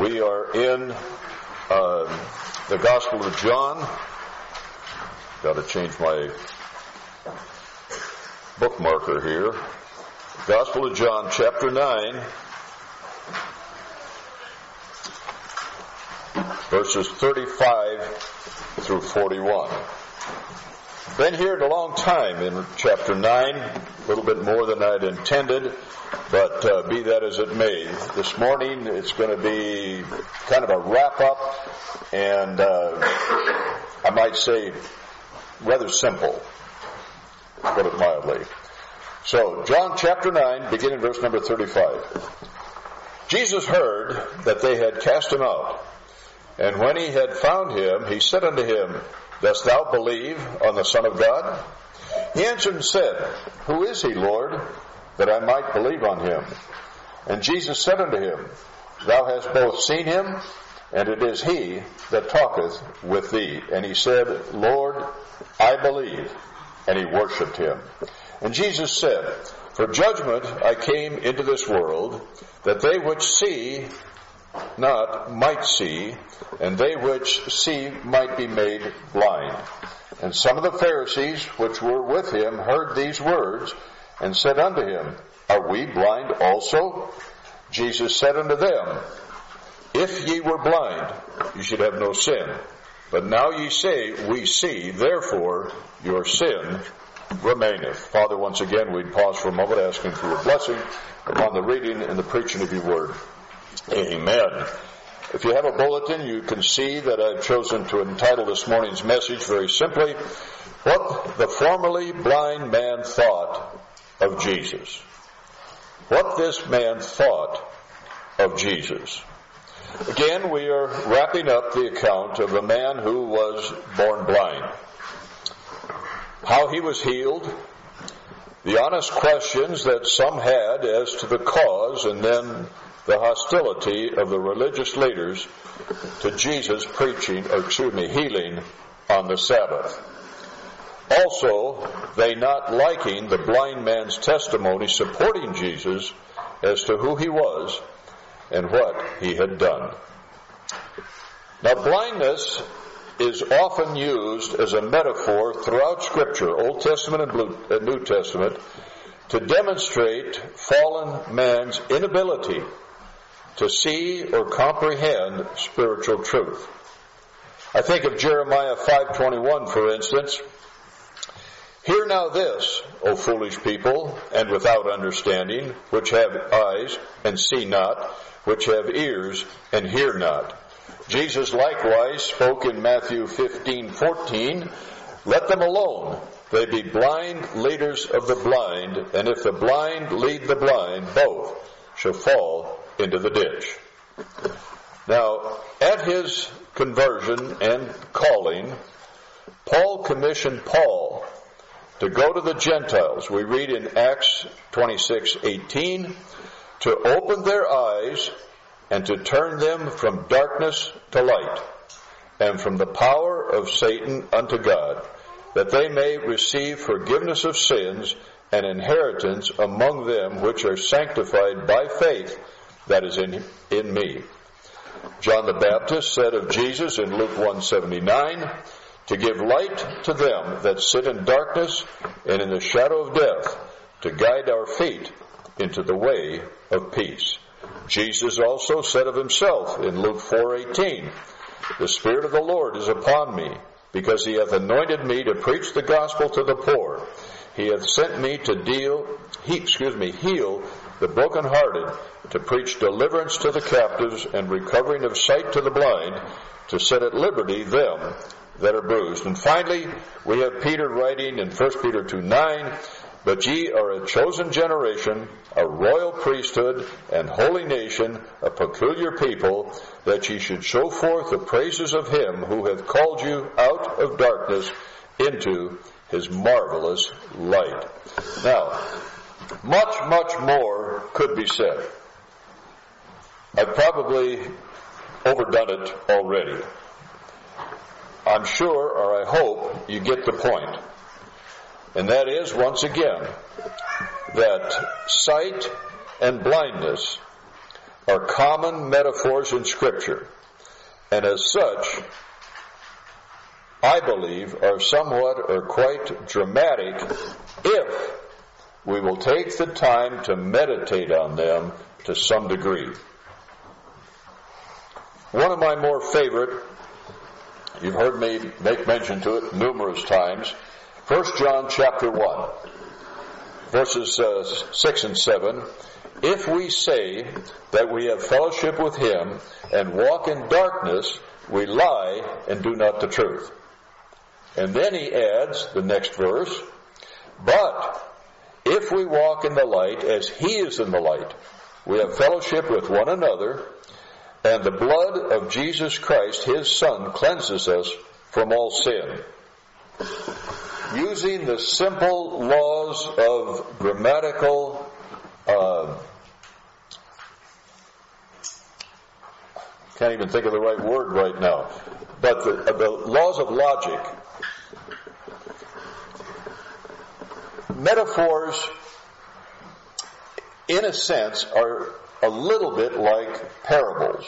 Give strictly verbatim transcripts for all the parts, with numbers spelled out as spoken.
We are in uh, the Gospel of John. Got to change my bookmarker here. Gospel of John, chapter nine, verses thirty-five through forty-one. Been here a long time in chapter nine, a little bit more than I'd intended, but uh, be that as it may. This morning it's going to be kind of a wrap-up, and uh, I might say rather simple, to put it mildly. So, John chapter nine, beginning verse number thirty-five. Jesus heard that they had cast him out, and when he had found him, he said unto him, Dost thou believe on the Son of God? He answered and said, Who is he, Lord, that I might believe on him? And Jesus said unto him, Thou hast both seen him, and it is he that talketh with thee. And he said, Lord, I believe. And he worshipped him. And Jesus said, For judgment I came into this world, that they which see not might see, and they which see might be made blind. And some of the Pharisees which were with him heard these words, and said unto him, Are we blind also? Jesus said unto them, If ye were blind, ye should have no sin. But now ye say, We see, therefore your sin remaineth. Father, once again, we'd pause for a moment asking for your blessing upon the reading and the preaching of your word. Amen. If you have a bulletin, you can see that I've chosen to entitle this morning's message very simply, What the Formerly Blind Man Thought of Jesus. What this man thought of Jesus. Again, we are wrapping up the account of a man who was born blind. How he was healed, the honest questions that some had as to the cause, and then the hostility of the religious leaders to Jesus preaching, or excuse me, healing on the Sabbath. Also, they not liking the blind man's testimony supporting Jesus as to who he was and what he had done. Now, blindness is often used as a metaphor throughout Scripture, Old Testament and New Testament, to demonstrate fallen man's inability to see or comprehend spiritual truth. I think of Jeremiah five twenty-one, for instance. Hear now this, O foolish people, and without understanding, which have eyes and see not, which have ears and hear not. Jesus likewise spoke in Matthew fifteen fourteen, Let them alone. They be blind leaders of the blind, and if the blind lead the blind, both shall fall into the ditch. Now, at his conversion and calling, Paul commissioned Paul to go to the Gentiles. We read in Acts twenty-six eighteen, to open their eyes and to turn them from darkness to light, and from the power of Satan unto God, that they may receive forgiveness of sins and inheritance among them which are sanctified by faith that is in, in me. John the Baptist said of Jesus in Luke one seventy-nine, to give light to them that sit in darkness and in the shadow of death, to guide our feet into the way of peace. Jesus also said of himself in Luke four eighteen, The Spirit of the Lord is upon me, because he hath anointed me to preach the gospel to the poor. He hath sent me to deal, he, excuse me, heal the brokenhearted, to preach deliverance to the captives and recovering of sight to the blind, to set at liberty them that are bruised. And finally, we have Peter writing in First Peter two nine, But ye are a chosen generation, a royal priesthood, and holy nation, a peculiar people, that ye should show forth the praises of him who hath called you out of darkness into his marvelous light. Now, much, much more could be said. I've probably overdone it already. I'm sure, or I hope, you get the point. And that is, once again, that sight and blindness are common metaphors in Scripture, and as such, I believe, are somewhat or quite dramatic if we will take the time to meditate on them to some degree. One of my more favorite, you've heard me make mention to it numerous times, First John chapter one, verses uh, six and seven. If we say that we have fellowship with him and walk in darkness, we lie and do not the truth. And then he adds, the next verse, but if we walk in the light as he is in the light, we have fellowship with one another, and the blood of Jesus Christ, his Son, cleanses us from all sin. Using the simple laws of grammatical uh, can't even think of the right word right now, but the, the laws of logic. Metaphors, in a sense, are a little bit like parables.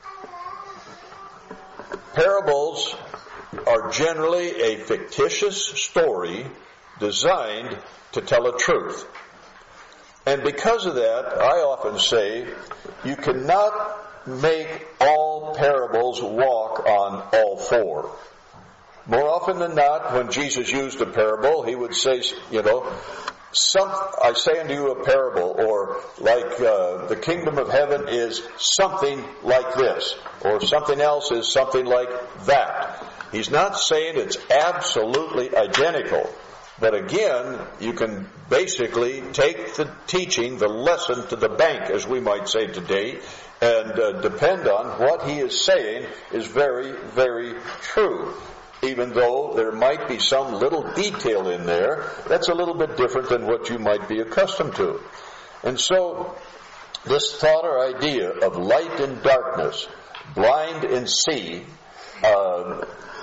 Parables are generally a fictitious story designed to tell a truth. And because of that, I often say, you cannot make all parables walk on all four. More often than not, when Jesus used a parable, he would say, you know, some, I say unto you a parable, or like uh, the kingdom of heaven is something like this, or something else is something like that. He's not saying it's absolutely identical. But again, you can basically take the teaching, the lesson to the bank, as we might say today, and uh, depend on what he is saying is very, very true. Even though there might be some little detail in there that's a little bit different than what you might be accustomed to. And so, this thought or idea of light and darkness, blind and see, uh,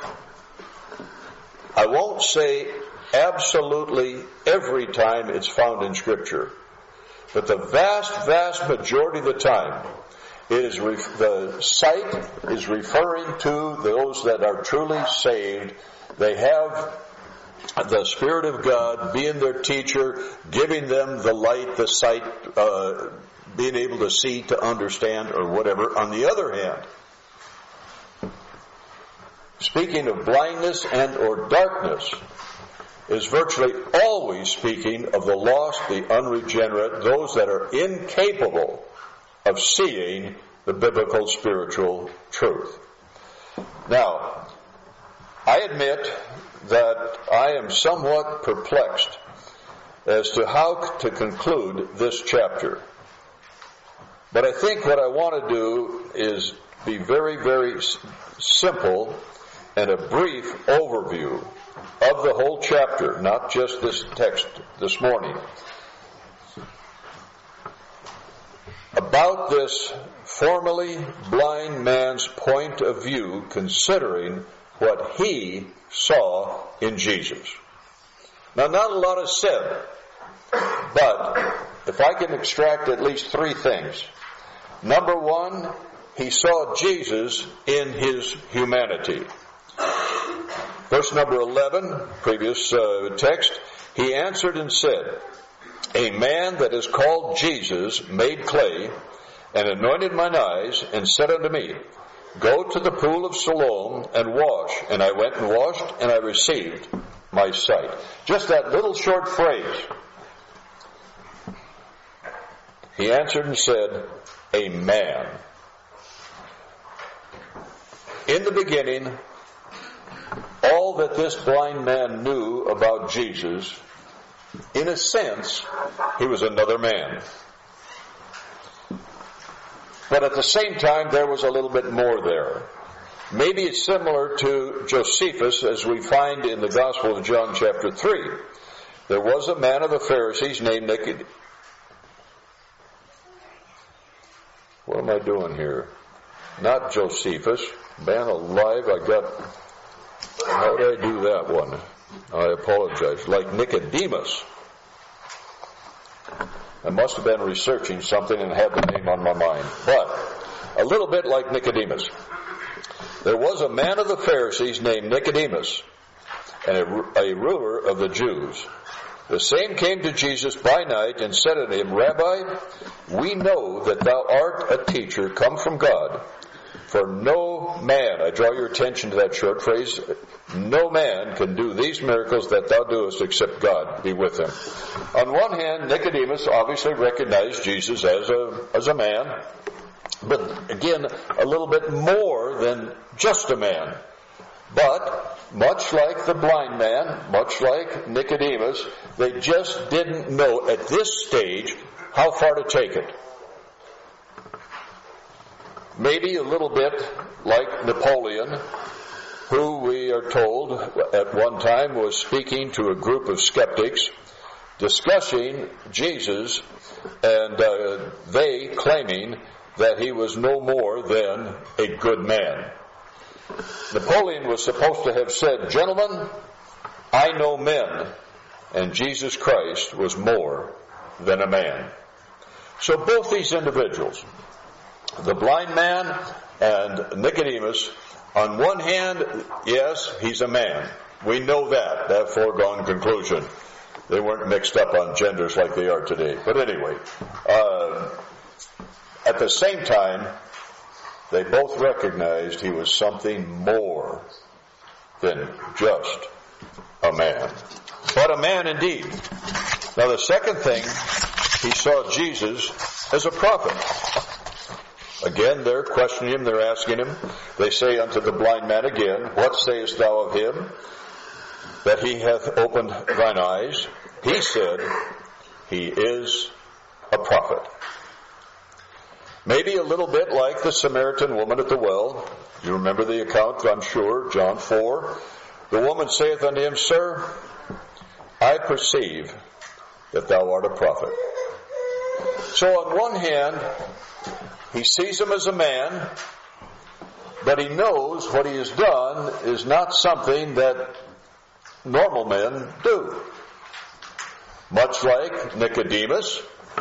I won't say absolutely every time it's found in Scripture, but the vast, vast majority of the time, it is ref- the sight is referring to those that are truly saved. They have the Spirit of God being their teacher, giving them the light, the sight, uh, being able to see, to understand, or whatever. On the other hand, speaking of blindness and or darkness, is virtually always speaking of the lost, the unregenerate, those that are incapable of seeing the biblical spiritual truth. Now, I admit that I am somewhat perplexed as to how to conclude this chapter. But I think what I want to do is be very, very simple and a brief overview of the whole chapter, not just this text this morning. About this formerly blind man's point of view, considering what he saw in Jesus. Now, not a lot is said, but if I can extract at least three things. Number one, he saw Jesus in his humanity. Verse number eleven, previous uh, text, he answered and said, a man that is called Jesus made clay and anointed mine eyes and said unto me, go to the pool of Siloam and wash. And I went and washed and I received my sight. Just that little short phrase. He answered and said, a man. In the beginning, all that this blind man knew about Jesus, in a sense, he was another man. But at the same time, there was a little bit more there. Maybe it's similar to Josephus, as we find in the Gospel of John chapter three. There was a man of the Pharisees named Nicodemus. What am I doing here? Not Josephus. Man alive, I got... How did I do that one? I apologize. Like Nicodemus. I must have been researching something and had the name on my mind. But a little bit like Nicodemus. There was a man of the Pharisees named Nicodemus, and a, a ruler of the Jews. The same came to Jesus by night and said unto him, Rabbi, we know that thou art a teacher come from God. For no man, I draw your attention to that short phrase, no man can do these miracles that thou doest except God be with him. On one hand, Nicodemus obviously recognized Jesus as a, as a man, but again, a little bit more than just a man. But, much like the blind man, much like Nicodemus, they just didn't know at this stage how far to take it. Maybe a little bit like Napoleon, who we are told at one time was speaking to a group of skeptics, discussing Jesus, and uh, they claiming that he was no more than a good man. Napoleon was supposed to have said, Gentlemen, I know men, and Jesus Christ was more than a man. So both these individuals, the blind man and Nicodemus, on one hand, yes, he's a man. We know that, that foregone conclusion. They weren't mixed up on genders like they are today. But anyway, uh, at the same time, they both recognized he was something more than just a man. But a man indeed. Now the second thing, he saw Jesus as a prophet. Again, they're questioning him, they're asking him. They say unto the blind man again, What sayest thou of him, that he hath opened thine eyes? He said, He is a prophet. Maybe a little bit like the Samaritan woman at the well. You remember the account, I'm sure, John four. The woman saith unto him, Sir, I perceive that thou art a prophet. So on one hand, he sees him as a man, but he knows what he has done is not something that normal men do. Much like Nicodemus,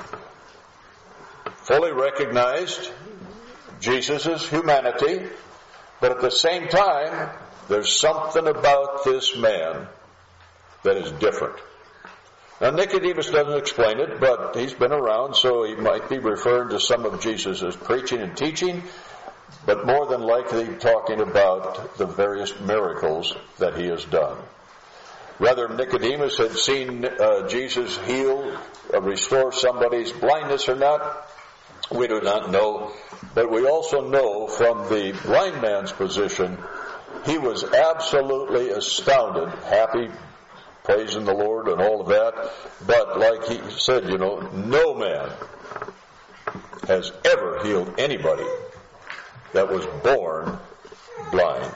fully recognized Jesus' humanity, but at the same time, there's something about this man that is different. Now, Nicodemus doesn't explain it, but he's been around, so he might be referring to some of Jesus' preaching and teaching, but more than likely talking about the various miracles that he has done. Whether Nicodemus had seen uh, Jesus heal, uh, restore somebody's blindness or not, we do not know. But we also know from the blind man's position, he was absolutely astounded, happy, praising the Lord and all of that. But like he said, you know, no man has ever healed anybody that was born blind.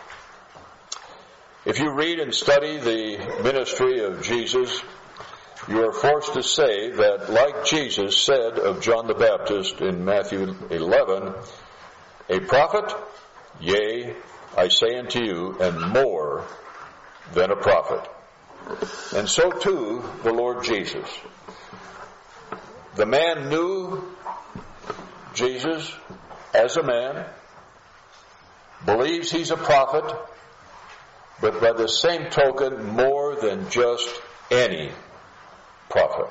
If you read and study the ministry of Jesus, you are forced to say that, like Jesus said of John the Baptist in Matthew eleven, a prophet, yea, I say unto you, and more than a prophet. And so too the Lord Jesus. The man knew Jesus as a man, believes he's a prophet, but by the same token, more than just any prophet.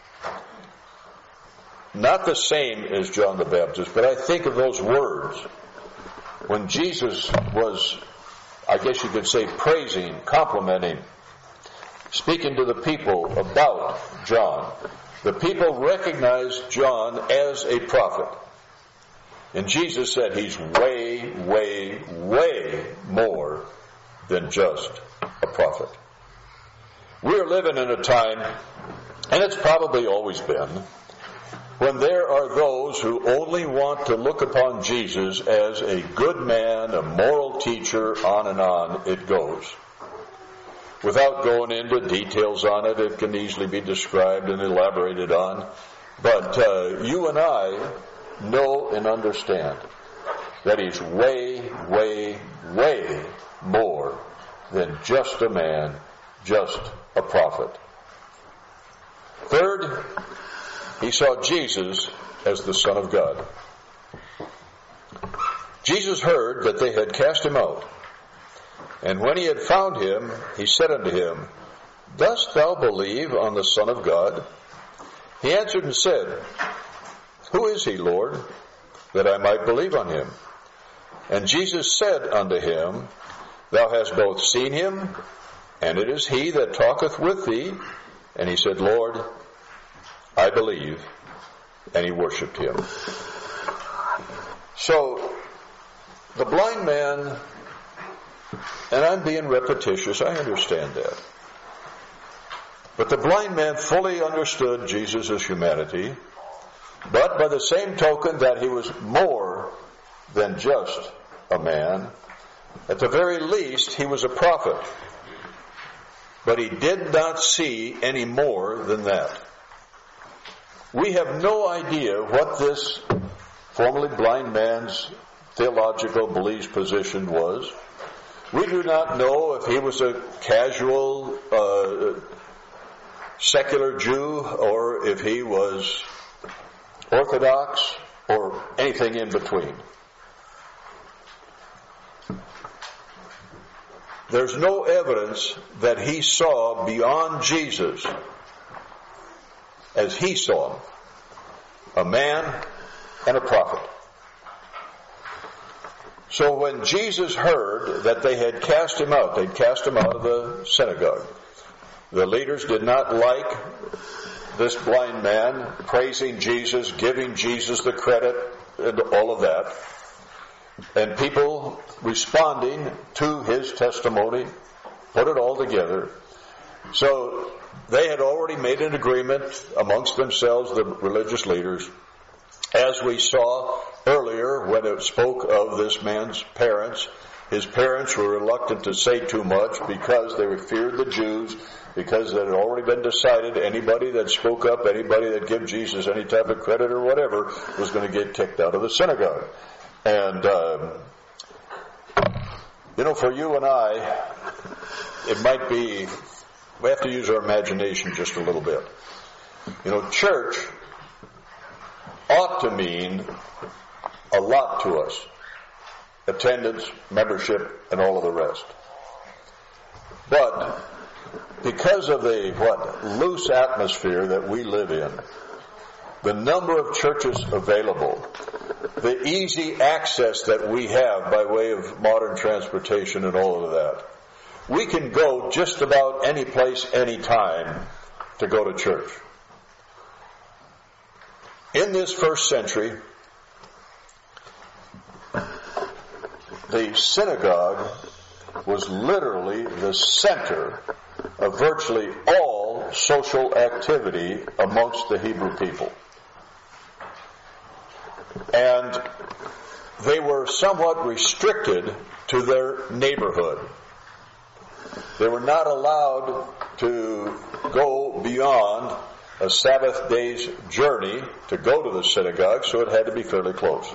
Not the same as John the Baptist, but I think of those words when Jesus was, I guess you could say, praising, complimenting, speaking to the people about John. The people recognized John as a prophet. And Jesus said he's way, way, way more than just a prophet. We're living in a time, and it's probably always been, when there are those who only want to look upon Jesus as a good man, a moral teacher, on and on it goes. Without going into details on it, it can easily be described and elaborated on. But uh, you and I know and understand that he's way, way, way more than just a man, just a prophet. Third, he saw Jesus as the Son of God. Jesus heard that they had cast him out. And when he had found him, he said unto him, Dost thou believe on the Son of God? He answered and said, Who is he, Lord, that I might believe on him? And Jesus said unto him, Thou hast both seen him, and it is he that talketh with thee. And he said, Lord, I believe. And he worshipped him. So, the blind man, and I'm being repetitious, I understand that. But the blind man fully understood Jesus' humanity, but by the same token that he was more than just a man, at the very least he was a prophet. But he did not see any more than that. We have no idea what this formerly blind man's theological belief position was. We do not know if he was a casual uh, secular Jew or if he was Orthodox or anything in between. There's no evidence that he saw beyond Jesus as he saw him, a man and a prophet. So when Jesus heard that they had cast him out, they'd cast him out of the synagogue. The leaders did not like this blind man praising Jesus, giving Jesus the credit, and all of that. And people responding to his testimony, put it all together. So they had already made an agreement amongst themselves, the religious leaders, as we saw earlier when it spoke of this man's parents. His parents were reluctant to say too much because they feared the Jews, because it had already been decided anybody that spoke up, anybody that gave Jesus any type of credit or whatever, was going to get kicked out of the synagogue. And, um, you know, for you and I, it might be, we have to use our imagination just a little bit. You know, church ought to mean a lot to us. Attendance, membership, and all of the rest. But because of the, what, loose atmosphere that we live in, the number of churches available, the easy access that we have by way of modern transportation and all of that, we can go just about any place, any time to go to church. In this first century, the synagogue was literally the center of virtually all social activity amongst the Hebrew people. And they were somewhat restricted to their neighborhood. They were not allowed to go beyond a Sabbath day's journey to go to the synagogue, so it had to be fairly close.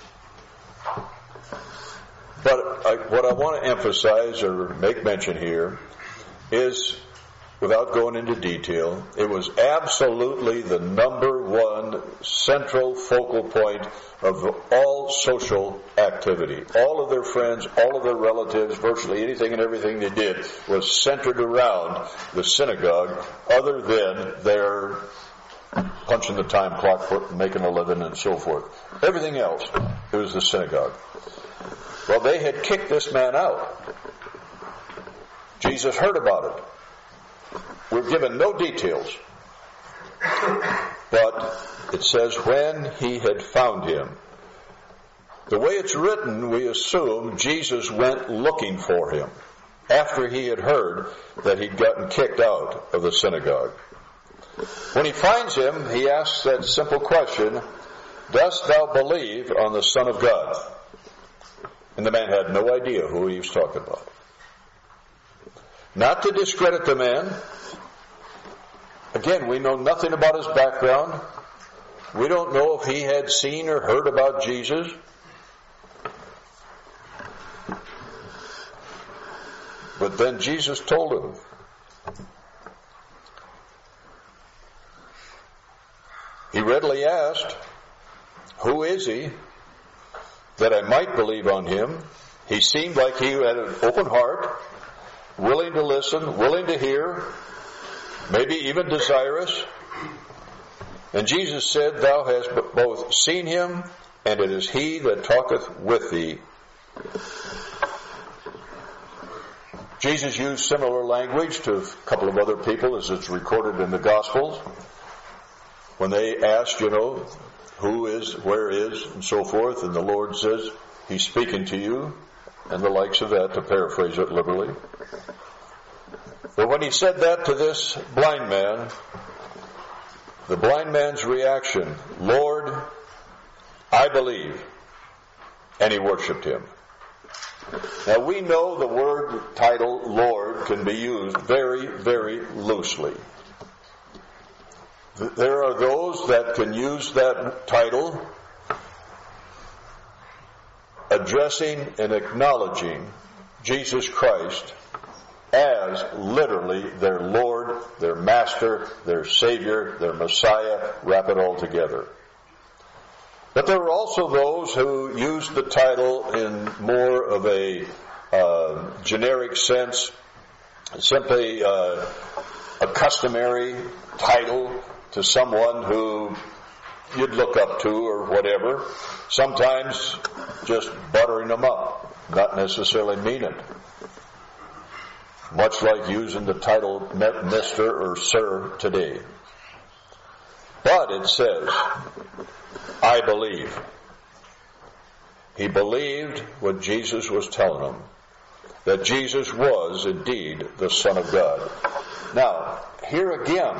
But I, what I want to emphasize or make mention here is, without going into detail, it was absolutely the number one central focal point of all social activity. All of their friends, all of their relatives, virtually anything and everything they did was centered around the synagogue, other than their punching the time clock, making a living, and so forth. Everything else, it was the synagogue. Well, they had kicked this man out. Jesus heard about it. We're given no details. But it says, when he had found him. The way it's written, we assume Jesus went looking for him after he had heard that he'd gotten kicked out of the synagogue. When he finds him, he asks that simple question, Dost thou believe on the Son of God? And the man had no idea who he was talking about. Not to discredit the man. Again, we know nothing about his background. We don't know if he had seen or heard about Jesus. But then Jesus told him. He He readily asked, "Who is he, that I might believe on him?" He seemed like he had an open heart, willing to listen, willing to hear, maybe even desirous. And Jesus said, "Thou hast both seen him, and it is he that talketh with thee." Jesus used similar language to a couple of other people, as it's recorded in the Gospels. When they asked, you know, who is, where is, and so forth, and the Lord says, He's speaking to you, and the likes of that, to paraphrase it liberally. But when He said that to this blind man, the blind man's reaction, "Lord, I believe," and he worshipped Him. Now we know the word title, Lord, can be used very, very loosely. There are those that can use that title addressing and acknowledging Jesus Christ as literally their Lord, their Master, their Savior, their Messiah, wrap it all together. But there are also those who use the title in more of a uh, generic sense, simply uh, a customary title to someone who you'd look up to or whatever, sometimes just buttering them up, not necessarily mean it. Much like using the title Mister or Sir today. But it says, "I believe." He believed what Jesus was telling him, that Jesus was indeed the Son of God. Now, here again,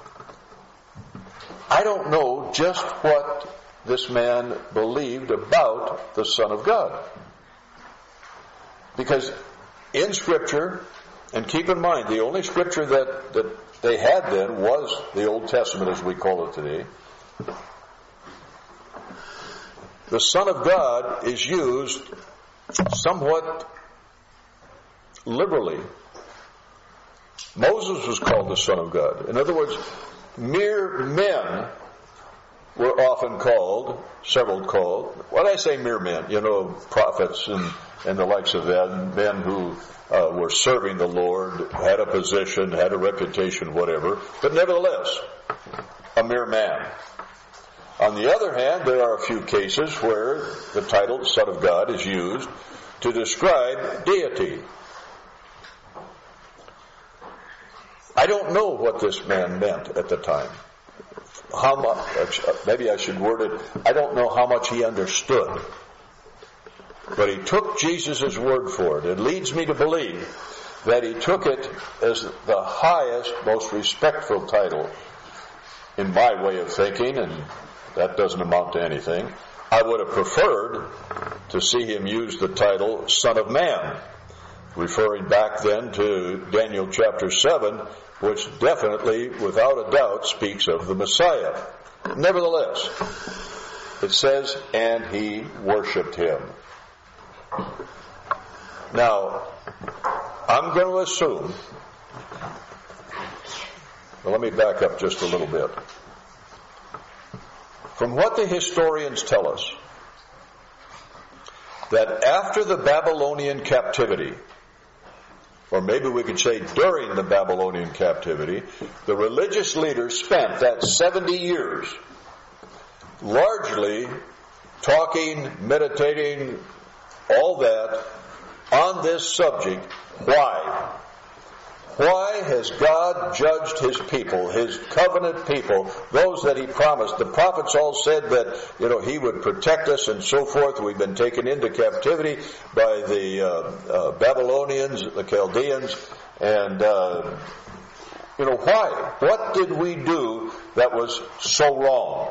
I don't know just what this man believed about the Son of God. Because in Scripture, and keep in mind, the only Scripture that, that they had then was the Old Testament, as we call it today. The Son of God is used somewhat liberally. Moses was called the Son of God. In other words, mere men were often called, several called. When I say mere men, you know, prophets and, and the likes of them, men who uh, were serving the Lord, had a position, had a reputation, whatever, but nevertheless, a mere man. On the other hand, there are a few cases where the title Son of God is used to describe deity. I don't know what this man meant at the time. How much, maybe I should word it, I don't know how much he understood. But he took Jesus' word for it. It leads me to believe that he took it as the highest, most respectful title in my way of thinking, and that doesn't amount to anything. I would have preferred to see him use the title Son of Man, referring back then to Daniel chapter seven, which definitely, without a doubt, speaks of the Messiah. Nevertheless, it says, "And he worshipped him." Now, I'm going to assume, well, let me back up just a little bit. From what the historians tell us, that after the Babylonian captivity, or maybe we could say during the Babylonian captivity, the religious leaders spent that seventy years largely talking, meditating, all that on this subject. Why? Why has God judged His people, His covenant people, those that He promised? The prophets all said that, you know, He would protect us and so forth. We've been taken into captivity by the uh, uh, Babylonians, the Chaldeans, and, uh, you know, why? What did we do that was so wrong?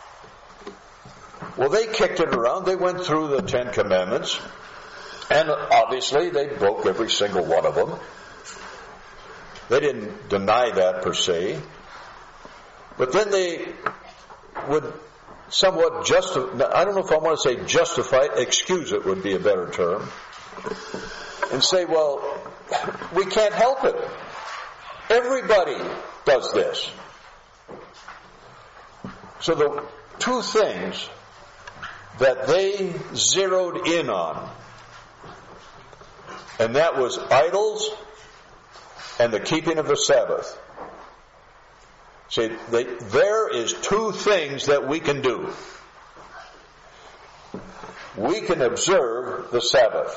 Well, they kicked it around. They went through the Ten Commandments, and obviously they broke every single one of them. They didn't deny that per se. But then they would somewhat justify, I don't know if I want to say justify, excuse it would be a better term, and say, well, we can't help it. Everybody does this. So the two things that they zeroed in on, and that was idols and the keeping of the Sabbath. See, they, there is two things that we can do. We can observe the Sabbath.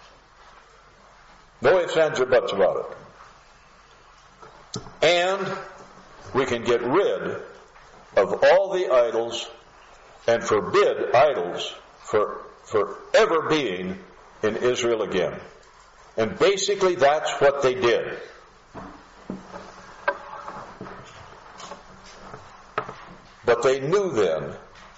No ifs, ands, or buts about it. And we can get rid of all the idols and forbid idols for, for ever being in Israel again. And basically that's what they did. But they knew then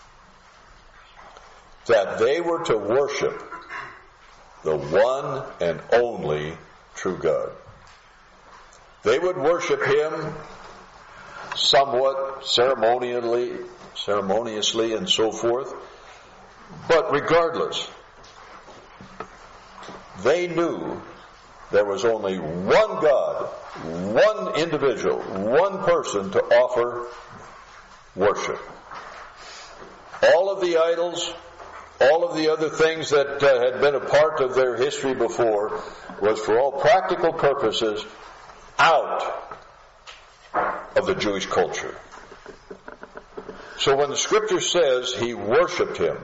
that they were to worship the one and only true God. They would worship Him somewhat ceremonially, ceremoniously and so forth. But regardless, they knew there was only one God, one individual, one person to offer worship. All of the idols, all of the other things that uh, had been a part of their history before was for all practical purposes out of the Jewish culture. So when the scripture says he worshiped him,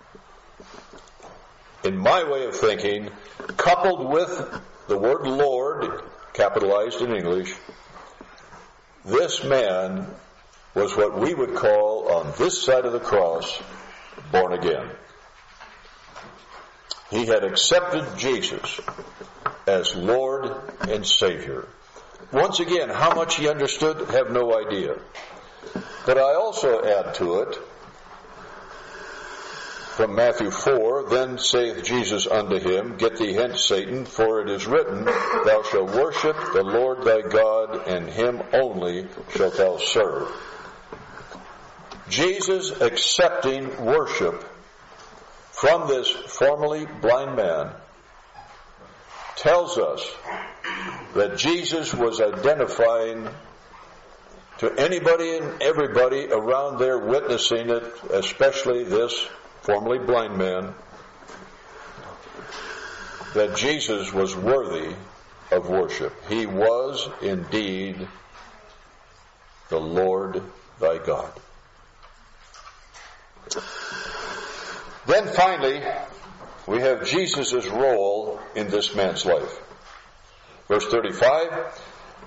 in my way of thinking, coupled with the word Lord, capitalized in English, this man was what we would call, on this side of the cross, born again. He had accepted Jesus as Lord and Savior. Once again, how much he understood, have no idea. But I also add to it, from Matthew four, then saith Jesus unto him, Get thee hence, Satan, for it is written, Thou shalt worship the Lord thy God, and him only shalt thou serve. Jesus accepting worship from this formerly blind man tells us that Jesus was identifying to anybody and everybody around there witnessing it, especially this formerly blind man, that Jesus was worthy of worship. He was indeed the Lord thy God. Then finally, we have Jesus' role in this man's life. Verse thirty-five,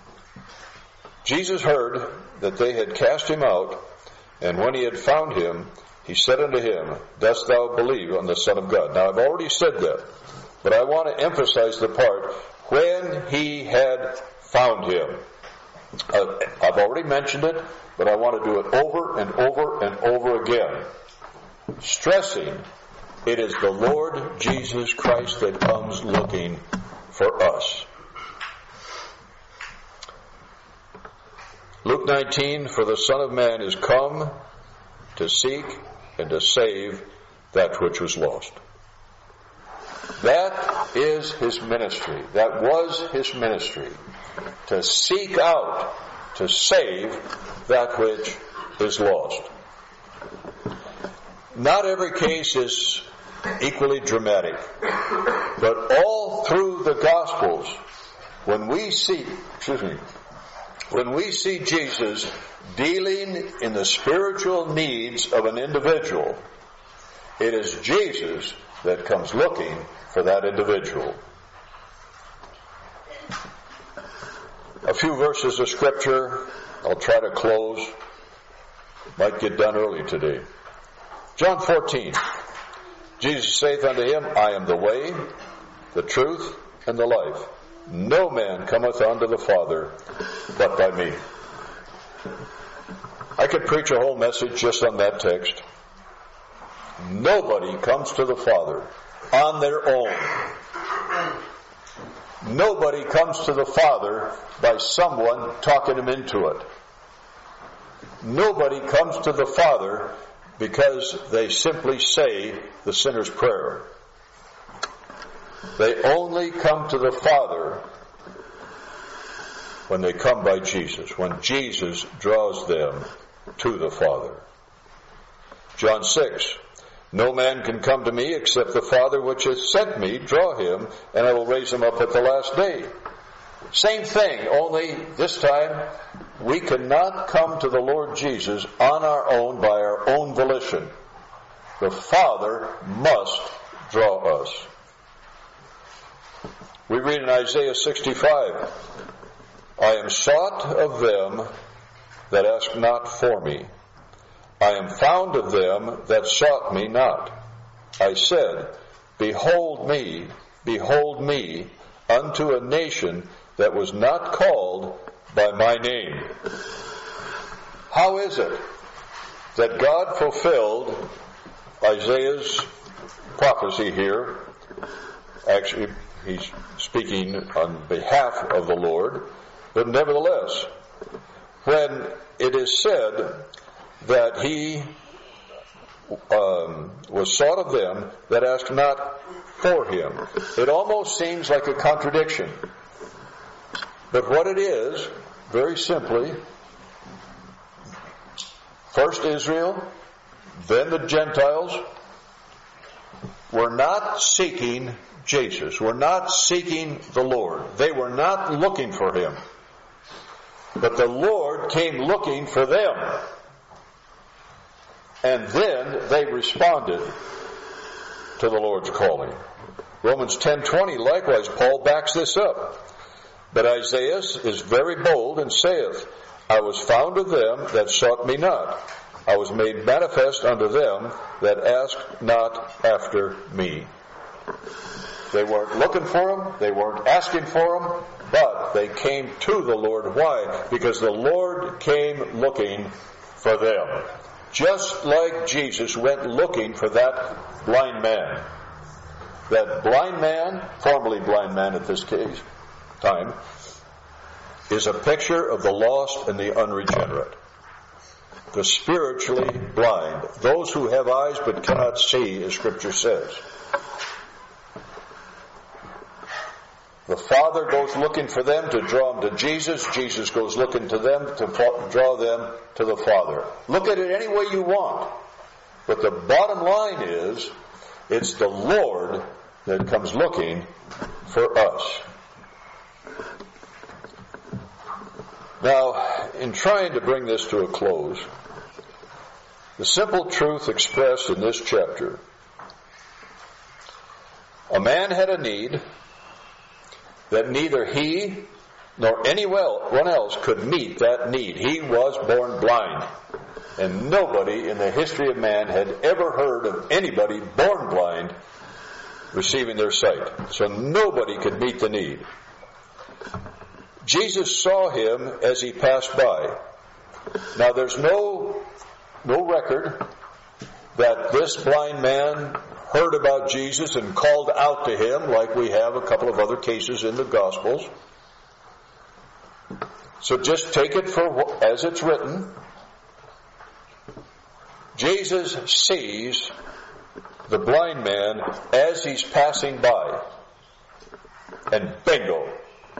Jesus heard that they had cast him out, and when he had found him, he said unto him, Dost thou believe on the Son of God? Now I've already said that, but I want to emphasize the part, when he had found him. Uh, I've already mentioned it, but I want to do it over and over and over again, stressing it is the Lord Jesus Christ that comes looking for us. Luke nineteen, For the Son of Man is come to seek and to save that which was lost. That is his ministry. That was his ministry. To seek out, to save that which is lost. Not every case is equally dramatic, but all through the Gospels, when we see, excuse me, when we see Jesus dealing in the spiritual needs of an individual, it is Jesus that comes looking for that individual. A few verses of Scripture. I'll try to close. Might get done early today. John fourteen. Jesus saith unto him, I am the way, the truth, and the life. No man cometh unto the Father but by me. I could preach a whole message just on that text. Nobody comes to the Father on their own. Nobody comes to the Father by someone talking him into it. Nobody comes to the Father because they simply say the sinner's prayer. They only come to the Father when they come by Jesus, when Jesus draws them to the Father. John six, no man can come to me except the Father which hath sent me draw him, and I will raise him up at the last day. Same thing, only this time we cannot come to the Lord Jesus on our own by our own volition. The Father must draw us. We read in Isaiah sixty-five, I am sought of them that ask not for me. I am found of them that sought me not. I said, behold me, behold me, unto a nation that was not called by my name. How is it that God fulfilled Isaiah's prophecy here? Actually, he's speaking on behalf of the Lord, but nevertheless, when it is said that he um, was sought of them that asked not for him, it almost seems like a contradiction. But what it is, very simply, first Israel, then the Gentiles, were not seeking Jesus, were not seeking the Lord. They were not looking for him. But the Lord came looking for them. And then they responded to the Lord's calling. Romans ten twenty, likewise, Paul backs this up. But Isaiah is very bold and saith, I was found of them that sought me not. I was made manifest unto them that asked not after me. They weren't looking for him, they weren't asking for him, but they came to the Lord. Why? Because the Lord came looking for them. Just like Jesus went looking for that blind man. That blind man, formerly blind man at this case, time, is a picture of the lost and the unregenerate. The spiritually blind. Those who have eyes but cannot see, as Scripture says. The Father goes looking for them to draw them to Jesus. Jesus goes looking to them to draw them to the Father. Look at it any way you want. But the bottom line is, it's the Lord that comes looking for us. Now, in trying to bring this to a close, the simple truth expressed in this chapter, a man had a need that neither he nor anyone else could meet that need. He was born blind. And nobody in the history of man had ever heard of anybody born blind receiving their sight. So nobody could meet the need. Jesus saw him as he passed by. Now there's no, no record that this blind man heard about Jesus and called out to him like we have a couple of other cases in the Gospels. So just take it for as it's written. Jesus sees the blind man as he's passing by. And bingo,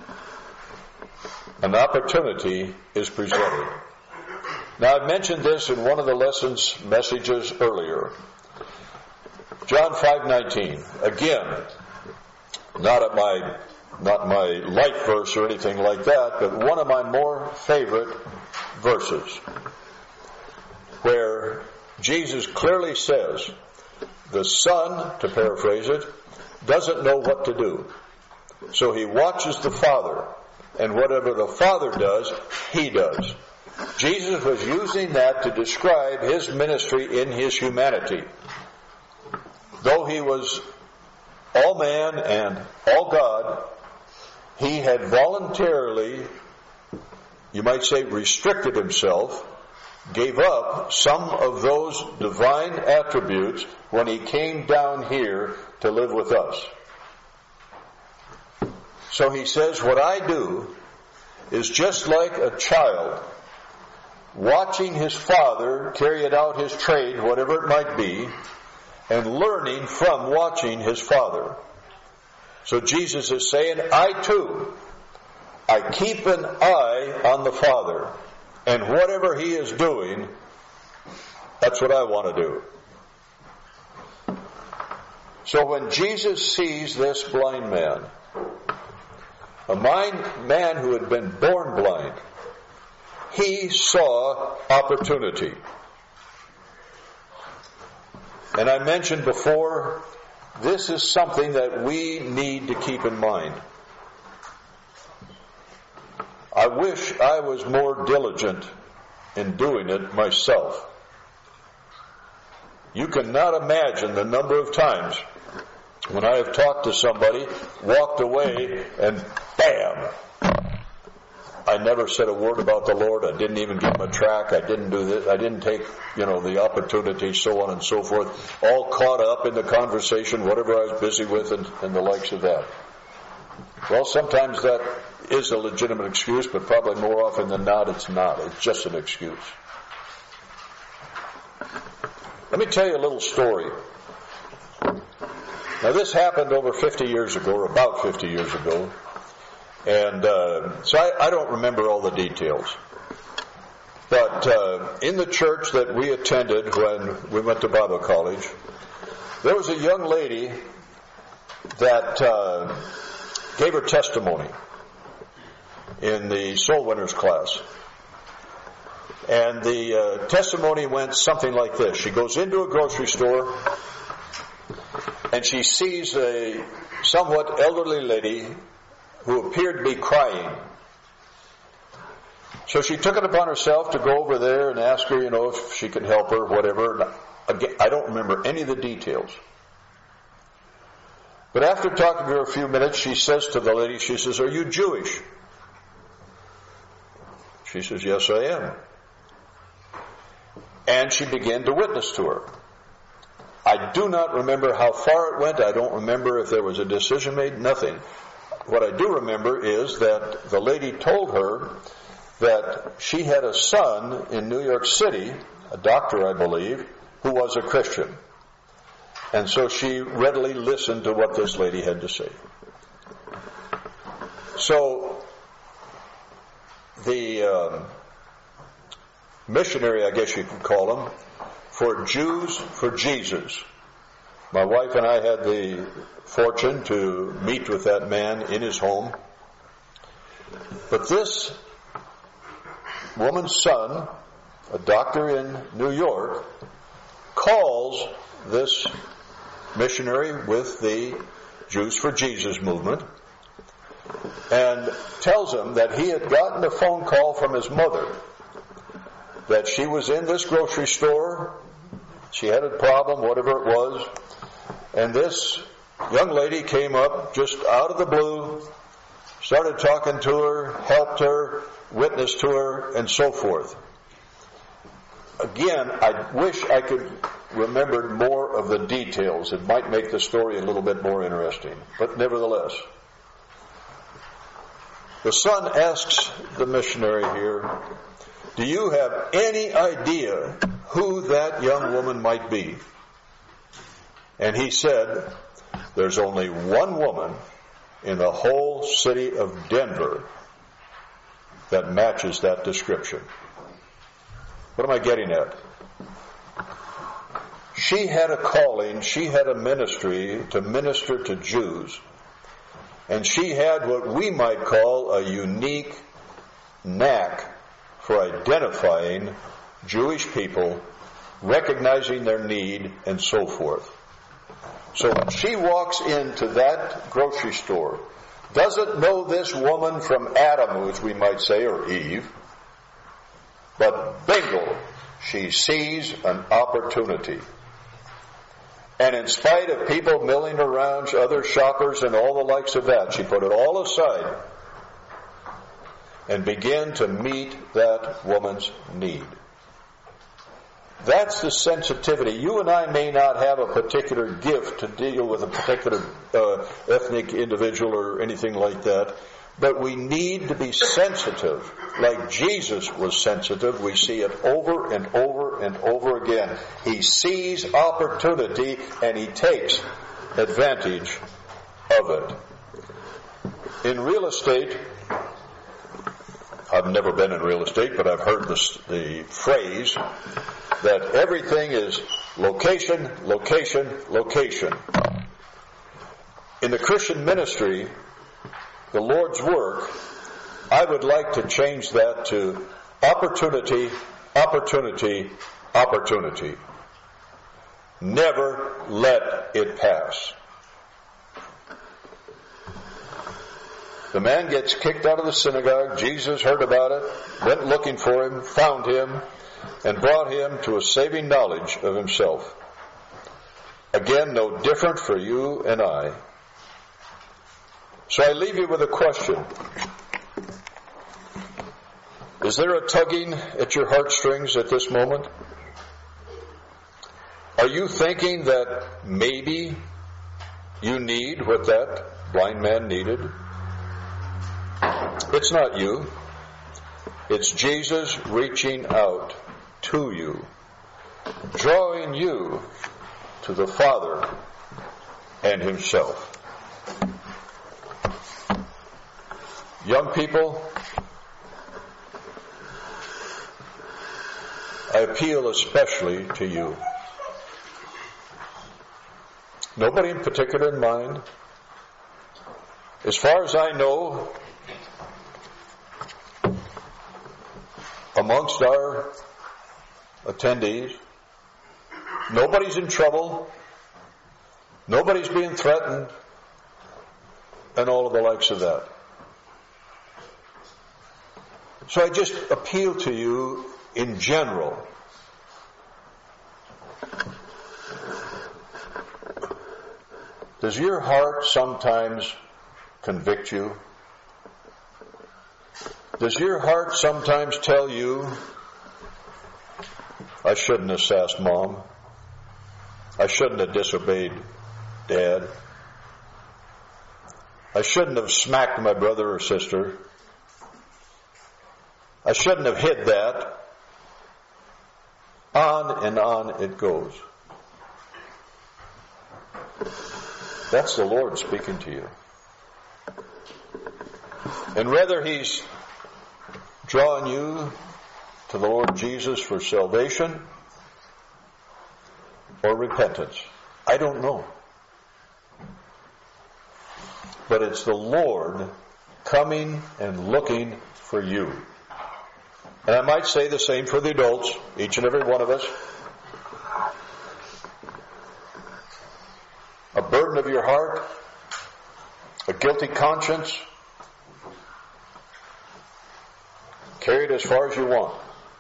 an opportunity is presented. Now I mentioned this in one of the lessons messages earlier. John five nineteen. Again, not at my not my life verse or anything like that, but one of my more favorite verses, where Jesus clearly says, the Son, to paraphrase it, doesn't know what to do. So he watches the Father, and whatever the Father does, he does. Jesus was using that to describe his ministry in his humanity. Though he was all man and all God, he had voluntarily, you might say, restricted himself, gave up some of those divine attributes when he came down here to live with us. So he says, what I do is just like a child watching his father carry out his trade, whatever it might be, and learning from watching his father. So Jesus is saying, I too, I keep an eye on the Father, and whatever he is doing, That's what I want to do. So when Jesus sees this blind man, a man who had been born blind, he saw opportunity. And I mentioned before, this is something that we need to keep in mind. I wish I was more diligent in doing it myself. You cannot imagine the number of times when I have talked to somebody, walked away, and bam! I never said a word about the Lord. I didn't even give him a track. I didn't do this. I didn't take, you know, the opportunity, so on and so forth. All caught up in the conversation, whatever I was busy with, and, and the likes of that. Well, sometimes that is a legitimate excuse, but probably more often than not, it's not. It's just an excuse. Let me tell you a little story. Now, this happened over fifty years ago, or about fifty years ago. And uh, so I, I don't remember all the details. But uh, in the church that we attended when we went to Bible college, there was a young lady that uh, gave her testimony in the Soul Winners class. And the uh, testimony went something like this. She goes into a grocery store and she sees a somewhat elderly lady who appeared to be crying. So she took it upon herself to go over there and ask her, you know, if she could help her, whatever. Again, I don't remember any of the details. But after talking to her a few minutes, she says to the lady, she says, "Are you Jewish?" She says, "Yes, I am." And she began to witness to her. I do not remember how far it went. I don't remember if there was a decision made, nothing. What I do remember is that the lady told her that she had a son in New York City, a doctor, I believe, who was a Christian. And so she readily listened to what this lady had to say. So the um, missionary, I guess you could call him, for Jews for Jesus. My wife and I had the fortune to meet with that man in his home. But this woman's son, a doctor in New York, calls this missionary with the Jews for Jesus movement and tells him that he had gotten a phone call from his mother, that she was in this grocery store, she had a problem, whatever it was, and this young lady came up just out of the blue, started talking to her, helped her, witnessed to her, and so forth. Again, I wish I could remember more of the details. It might make the story a little bit more interesting. But nevertheless, the son asks the missionary here, "Do you have any idea who that young woman might be?" And he said, "There's only one woman in the whole city of Denver that matches that description." What am I getting at? She had a calling, she had a ministry to minister to Jews, and she had what we might call a unique knack for identifying Jewish people, recognizing their need, and so forth. So when she walks into that grocery store, doesn't know this woman from Adam, as we might say, or Eve, but bingo, she sees an opportunity. And in spite of people milling around, other shoppers and all the likes of that, she put it all aside and began to meet that woman's need. That's the sensitivity. You and I may not have a particular gift to deal with a particular uh, ethnic individual or anything like that, but we need to be sensitive. Like Jesus was sensitive, we see it over and over and over again. He sees opportunity and he takes advantage of it. In real estate, I've never been in real estate, but I've heard this, the phrase that everything is location, location, location. In the Christian ministry, the Lord's work, I would like to change that to opportunity, opportunity, opportunity. Never let it pass. The man gets kicked out of the synagogue. Jesus heard about it, went looking for him, found him, and brought him to a saving knowledge of himself. Again, no different for you and I. So I leave you with a question. Is there a tugging at your heartstrings at this moment? Are you thinking that maybe you need what that blind man needed? It's not you. It's Jesus reaching out to you, drawing you to the Father and Himself. Young people, I appeal especially to you. Nobody in particular in mind. As far as I know, amongst our attendees, nobody's in trouble, nobody's being threatened, and all of the likes of that. So I just appeal to you in general. Does your heart sometimes convict you? Does your heart sometimes tell you, I shouldn't have sassed Mom. I shouldn't have disobeyed Dad. I shouldn't have smacked my brother or sister. I shouldn't have hid that. On and on it goes. That's the Lord speaking to you. And whether He's drawing you to the Lord Jesus for salvation or repentance, I don't know. But it's the Lord coming and looking for you. And I might say the same for the adults, each and every one of us. A burden of your heart, a guilty conscience, carry it as far as you want.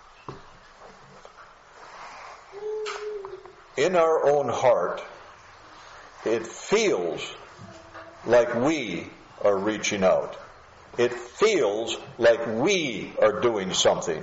In our own heart, it feels like we are reaching out. It feels like we are doing something.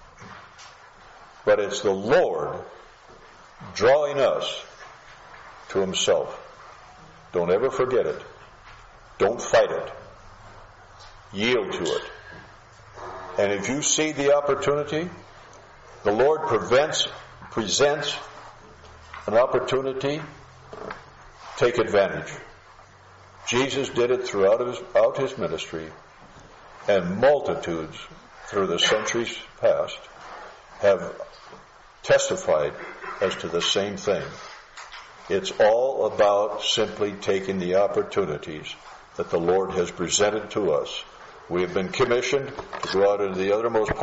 But it's the Lord drawing us to Himself. Don't ever forget it. Don't fight it. Yield to it. And if you see the opportunity, the Lord prevents, presents an opportunity, take advantage. Jesus did it throughout his, out his ministry, and multitudes through the centuries past have testified as to the same thing. It's all about simply taking the opportunities that the Lord has presented to us. We have been commissioned to go out into the uttermost